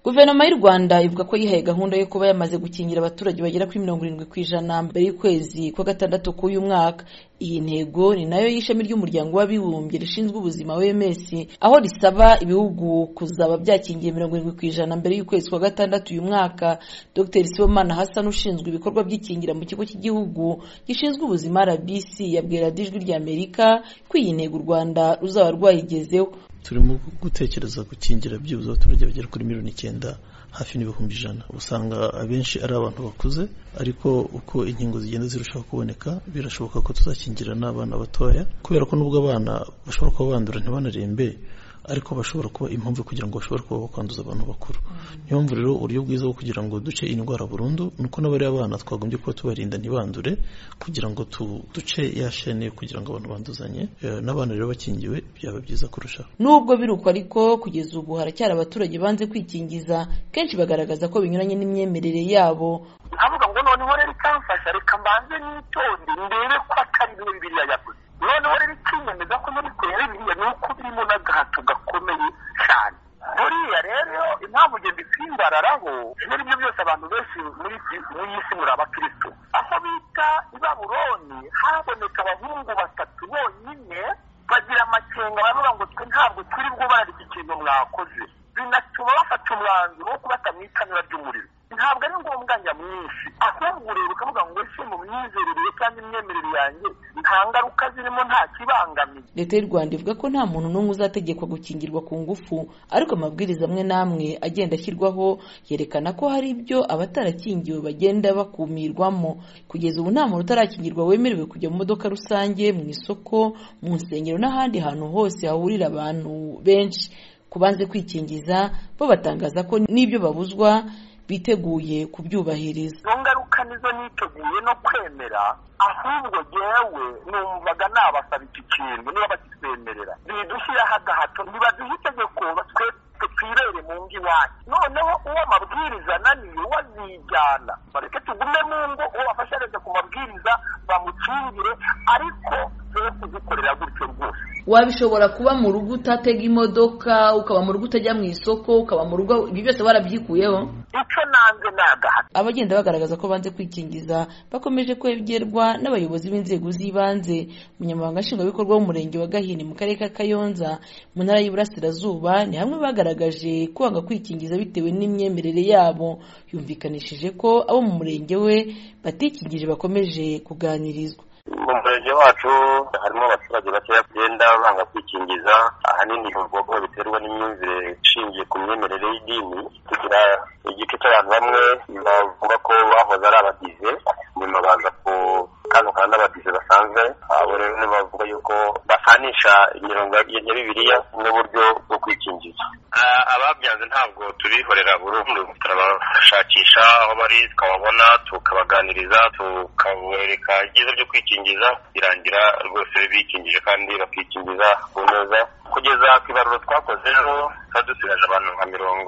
Guverinoma y'u Rwanda ivuga ko yihaye gahunda yo kuba yamaze gukingira abaturage bagera kuri 70% mbere y'ukwezi kwa gatandatu k'uyu mwaka. Iyi ntego ni nayo y'ishami ry'umuryango w'abibumbye rishinzwe ubuzima WMS, aho risaba ibihugu kuzaba byakingiye 70% mbere y'ukwezi kwa gatandatu uyu mwaka. Dr. Sibomana Hassan ushinzwe ibikorwa by'ikingira mu kigo cy'igihugu gishinzwe ubuzima RBC yabwira Ijwi ry'Amerika ko iyi ntego u Rwanda ruzaba rwayigezeho. Turimo gutekereza gukingira byibuze abaturage bagera kuri 9,000 hafi n'ibihumbi 100. Usanga abenshi ari abantu bakuze, ariko uko inkingo zigenda zirushaho kuboneka birashoboka ko tuzakingira n'abana batoya, kubera ko nubwo abana bashobora kuba bandura ntibanarembe, ariko bashobora kuba impamvu kugira ngo bashobore kuba bakwanduza abantu bakuru. Niyo mpamvu rero uburyo bwiza bwo kugira ngo duce indwara burundu nuko n'abari abana twagombye kuba tubarinda ntibandure, kugira ngo duce yashene kugira ngo abantu banduzanye. N'abana rero bakingiwe byaba byiza kurushaho. Nubwo biruko ariko kugeza ubu haracyari abaturage banze kwikingiza, kenshi bagaragaza ko binyuranye n'imyemerere yabo. Avuga ngo noneho rero ikamfasha reka mbanze nitonde ndebe ko atari Bibiliya yavuze. Noneho rero ikinyemeza ko muri Bibiliya ni uko birimo n'agahato gakomeye cyane. Buriya rero impamvu ngende kwimbararaho n'ibyo byose abantu benshi muri isi muri abakristo, aho bita i Babuloni haboneka abahungu 3 bonyine bagira amakenga baravuga ngo twe ntabwo turi bwubara iki kintu mwakoze, binatuma bafata umwanzuro wo kubatamwitanira ry'umuriro. Ntabwo ari ngombwa nyamwinshi, ahubwo rero ukavuga ngo ese mu myizerere kandi imyemerere yanjye nta ngaruka zirimo, nta kibangamiye. Leta y'u Rwanda ivuga ko nta muntu n'umwe uzategekwa gukingirwa ku ngufu, ariko amabwiriza amwe n'amwe agenda ashyirwaho yerekana ko hari ibyo abatarakingiwe bagenda bakumirwamo. Kugeza ubu nta muntu utarakingirwa wemerewe kujya mu modoka rusange, mu isoko, mu nsengero n'ahandi hantu hose hahurira abantu benshi. Kubanze kwikingiza bo batangaza ko n'ibyo babuzwa biteguye kubyubahiriza. Ngaruka nizo niteguye no kwemera, ahubwo jewe numvaga nabasaba iki kintu niba bakitwemerera bidushyiraho agahato, ntibaduhe itegeko twirere mu ngi wacu. Noneho uwo mabwiriza naniyo wazijyana, bareke tugume mu ngo, uwo bafasha leta ku mabwiriza bamukingire, ariko rero kuzikorera gutyo rwose. Wabishobora kuba mu rugo utatega imodoka, ukaba mu rugo utajya mu isoko, ukaba mu rugo, ibi byose barabyikuyeho. Icyo nanze nagahato. Abagenda bagaragaza ko banze kwikingiza bakomeje kwegerwa n'abayobozi b'inzego z'ibanze. Umunyamabanga nshingwabikorwa w'umurenge wa Gahini mu karere ka Kayonza mu ntara y'Iburasirazuba ni hamwe bagaragaje kwanga kwikingiza bitewe n'imyemerere yabo. Yumvikanishije ko abo mu murenge we batikingije bakomeje kuganirizwa. Mu murenge wacu harimo abaturage bakeya bagenda banga kwikingiza, ahanini bavuga ko biterwa n'imyumvire ishingiye ku myemerere y'idini. Tugira igice cy'abantu bamwe bavuga ko bahoze ari abadive, nyuma baza ku kano kandi abadive basanzwe. Abo rero bavuga yuko basanisha imirongo ya Bibiliya n'uburyo bwo kwikingiza. Ababyanze ntabwo turihorera burundu, turabashakisha aho bari tukababona, tukabaganiriza, tukabereka ibyiza byo kwikingiza, birangira rwose bikingije kandi bakikingiza ku neza. Kugeza ku ibaruro twakoze rero dusigaje abantu nka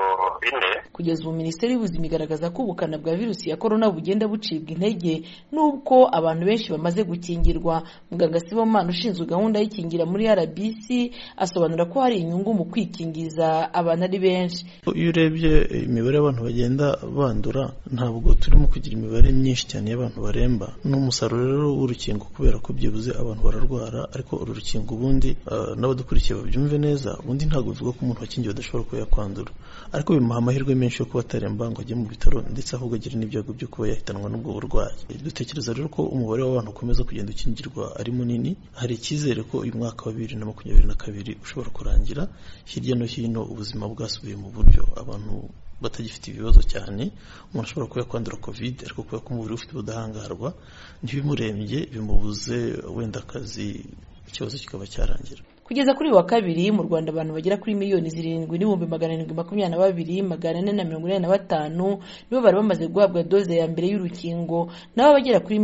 40. Kugeza ubu Minisiteri y'Ubuzima igaragaza ko ubukana bwa virusi ya corona bugenda bucibwa intege n'ubwo abantu benshi bamaze gukingirwa. Muganga Sibomana ushinzwe gahunda y'ikingira muri RBC asobanura ko hari inyungu mu kwikingiza abantu ari benshi. Iyo urebye imibare y'abantu bagenda bandura, ntabwo turimo kugira imibare myinshi cyane y'abantu baremba. N'umusaruro rero w'urukingo, kubera ko byibuze abantu bararwara, ariko uru rukingo ubundi n'abadukurikiye babyumve neza, ubundi ntabwo bivuga ko umuntu wakingiwe adashobora kuba yakwandura, ariko bimuha amahirwe menshi yo kuba ataremba ngo ajye mu bitaro, ndetse ahubwo agira n'ibyago byo kuba yahitanwa n'ubwo burwayi. Dutekereza rero ko umubare w'abantu ukomeza kugenda ukingirwa ari munini. Hari icyizere ko uyu mwaka wa 2022 ushobora kurangira hirya no hino ubuzima bwasubiye mu buryo, abantu batagifite ibibazo cyane. Umuntu ashobora kuba yakwandura COVID, ariko kuba ko umubiri ufite ubudahangarwa ntibimurembye bimubuze wenda akazi, ikibazo kikaba cyarangira. Kugeza kuri wa kabiri mu Rwanda abantu bagera kuri 7,722,445 nibo bari bamaze guhabwa doze ya mbere y'urukingo, nabo bagera kuri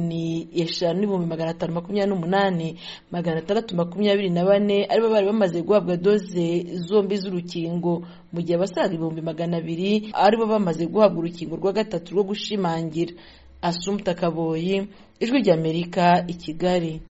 5,558,624 aribo bari bamaze guhabwa doze zombi z'urukingo, mu gihe abasaga 200,000 aribo bamaze guhabwa urukingo rwa gatatu rwo gushimangira. Assumpta Kaboyi, Ijwi ry'Amerika, i Kigali.